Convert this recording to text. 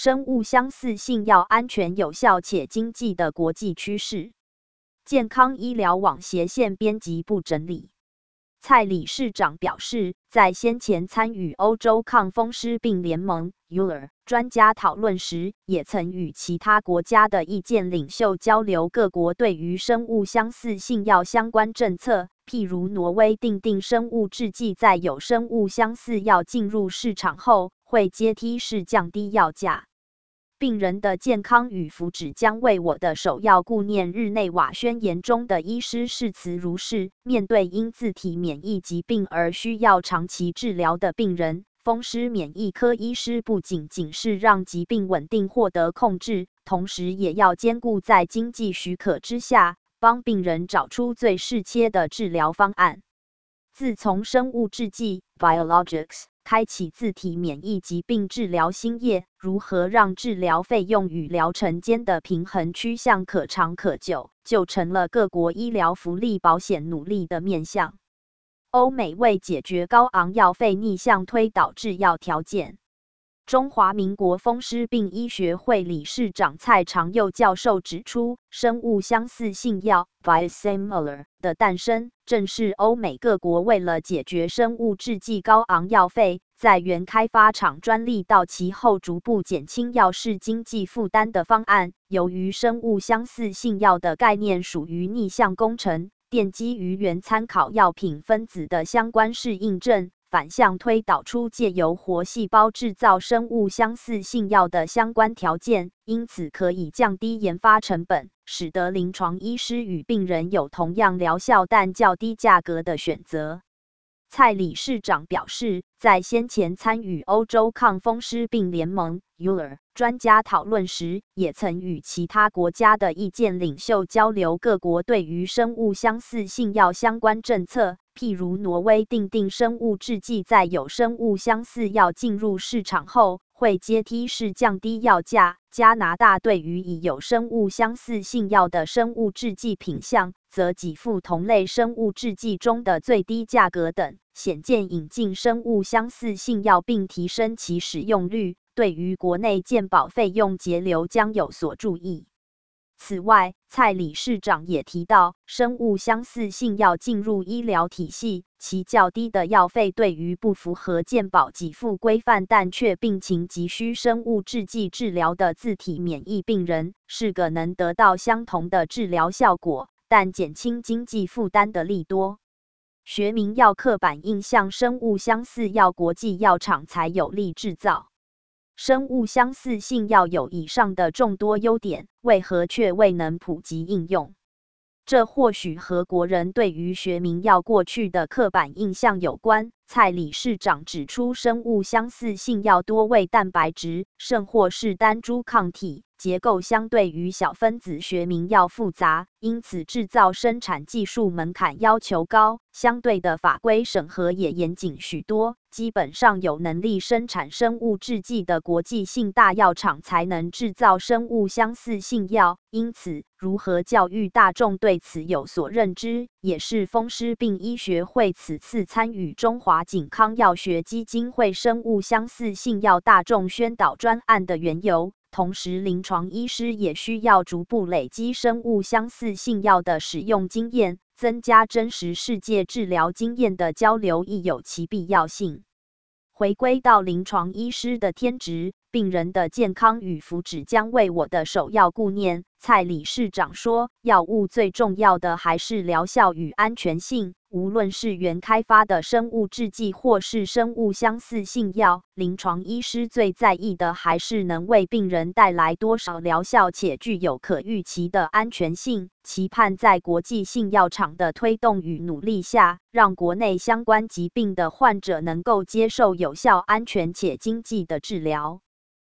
生物相似性药安全、有效且经济的国际趋势。健康医疗网斜线编辑部整理。蔡理事长表示，在先前参与欧洲抗风湿病联盟 （EULAR） 专家讨论时，也曾与其他国家的意见领袖交流各国对于生物相似性药相关政策，譬如挪威订定生物制剂在有生物相似药进入市场后，会阶梯式降低药价。病人的健康与福祉将为我的首要顾念。日内瓦宣言中的医师誓词如是：面对因自体免疫疾病而需要长期治疗的病人，风湿免疫科医师不仅是让疾病稳定获得控制，同时也要兼顾在经济许可之下，帮病人找出最适切的治疗方案。自从生物制剂 （biologics） 开启自体免疫疾病治疗新业，如何让治疗费用与疗程间的平衡趋向可长可久，就成了各国医疗福利保险努力的面向。欧美为解决高昂药费逆向推导制药条件。中华民国风湿病医学会理事长蔡长佑教授指出，生物相似性药 biosimilar 的诞生，正是欧美各国为了解决生物制剂高昂药费，在原开发厂专利到期后逐步减轻药市经济负担的方案。由于生物相似性药的概念属于逆向工程，奠基于原参考药品分子的相关适应症，反向推导出借由活细胞制造生物相似性药的相关条件，因此可以降低研发成本，使得临床医师与病人有同样疗效但较低价格的选择。蔡理事长表示，在先前参与欧洲抗风湿病联盟 （EULAR） 专家讨论时，也曾与其他国家的意见领袖交流各国对于生物相似性药相关政策，譬如挪威订定生物制剂在有生物相似药进入市场后，会阶梯式降低药价。加拿大对于已有生物相似性药的生物制剂品项，则给付同类生物制剂中的最低价格等，显见引进生物相似性药并提升其使用率，对于国内健保费用节流将有所注意。此外，蔡理事长也提到，生物相似性药进入医疗体系，其较低的药费对于不符合健保给付规范但却病情急需生物制剂治疗的自体免疫病人，是个能得到相同的治疗效果，但减轻经济负担的利多。学名药刻板印象：生物相似药国际药厂才有力制造。生物相似性药有以上的众多优点，为何却未能普及应用？这或许和国人对于学名药过去的刻板印象有关。蔡理事长指出，生物相似性药多为蛋白质，甚或是单株抗体，结构相对于小分子学名药复杂，因此制造生产技术门槛要求高，相对的法规审核也严谨许多。基本上有能力生产生物制剂的国际性大药厂才能制造生物相似性药，因此如何教育大众对此有所认知，也是风湿病医学会此次参与中华景康药学基金会生物相似性药大众宣导专案的缘由。同时，临床医师也需要逐步累积生物相似性药的使用经验，增加真实世界治疗经验的交流，亦有其必要性。回归到临床医师的天职，病人的健康与福祉将为我的首要顾念。蔡理事长说，药物最重要的还是疗效与安全性，无论是原开发的生物制剂或是生物相似性药，临床医师最在意的还是能为病人带来多少疗效且具有可预期的安全性，期盼在国际性药厂的推动与努力下，让国内相关疾病的患者能够接受有效、安全且经济的治疗。